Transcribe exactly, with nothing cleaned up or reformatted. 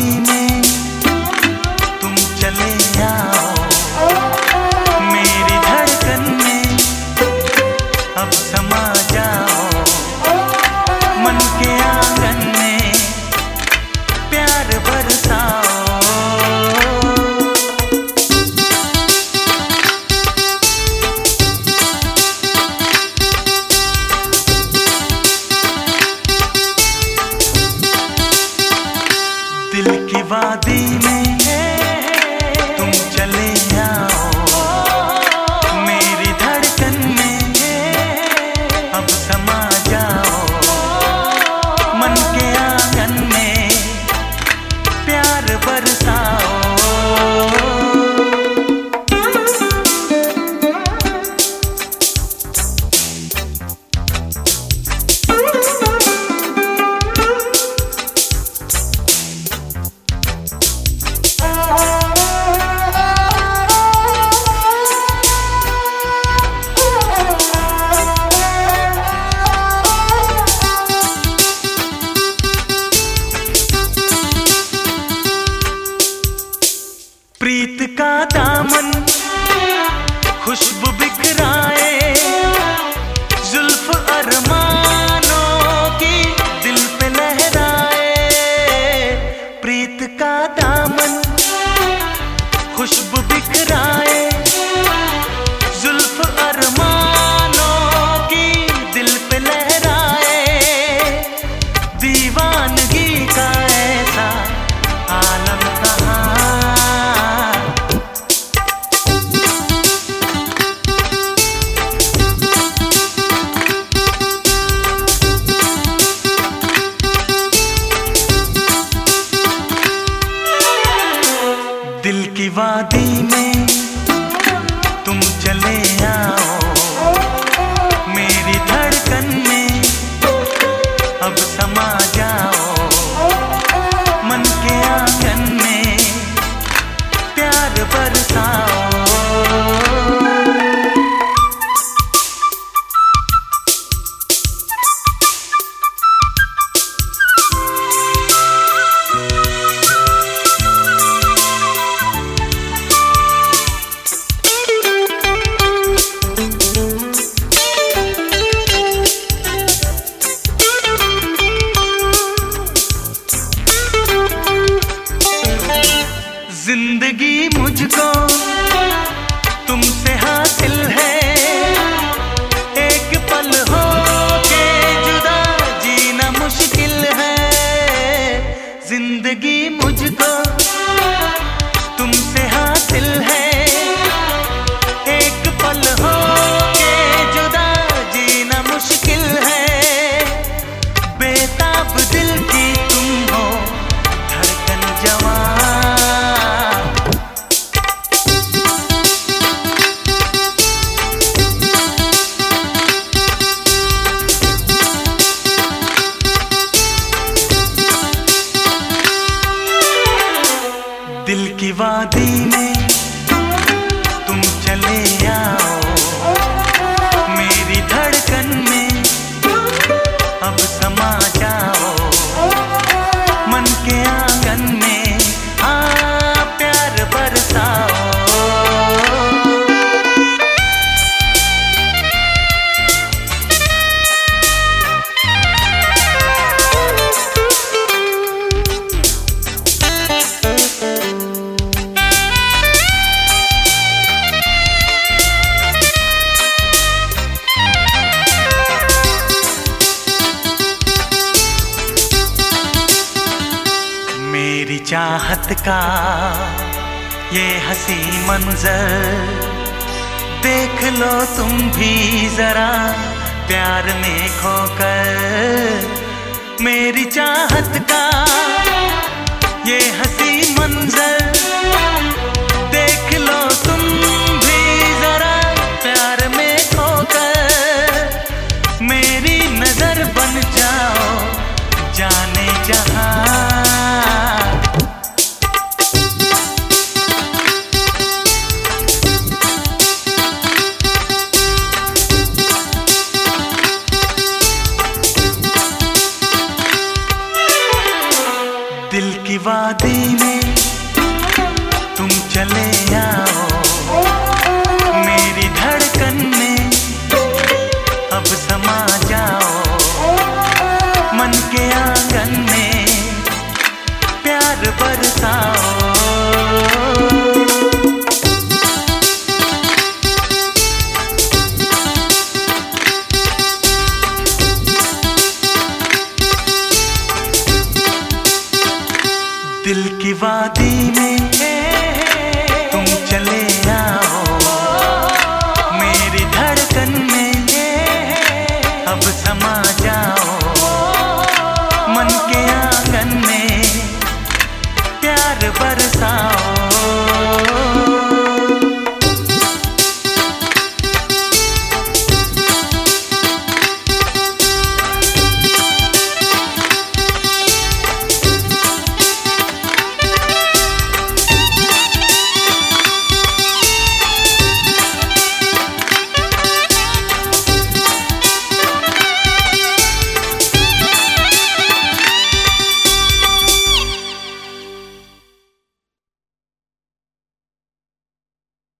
में तुम चले आओ, मेरी धड़कन में अब समा जाओ, मन के आंगन में प्यार बरसाओ। दिल की वादी में तुम चले आओ, मेरी धड़कन में अब समा जाओ, मन के आंगन में प्यार बरसाओ। प्रीत का दामन खुशबू बिखराए, जुल्फ अरमानों की दिल पे लहराए। प्रीत का दामन खुशबू बिखराए, जुल्फ अरमानों की दिल पे लहराए। दीवानगी का ऐसा आलम कहाँ, दिल की वादी में तुम चले आओ, मेरी धड़कन में अब समा जाओ, मन के आंगन में प्यार बरसाओ। जिंदगी मुझको तुमसे हासिल है, एक पल हो के जुदा जीना मुश्किल है। जिंदगी मुझको तुमसे हासिल है, एक पल हो के जुदा जीना मुश्किल है। बेताब दिल की तुम हो धड़कन जवान, दिल की वादी में तुम चले आओ, मेरी धड़कन में अब समा जाओ, मन के आंगन में हाँ प्यार बरसाओ। मेरी चाहत का ये हंसी मंजर देख लो तुम भी जरा प्यार में खोकर। मेरी चाहत का ये हंसी मंजर देख लो तुम भी जरा प्यार में खोकर। मेरी नजर बन जाओ जाने जहां, दिल की वादी वादी में तुम चले आओ, मेरी धड़कन में अब समा जाओ, मन के आंगन में प्यार बरसाओ। दिल की वादी में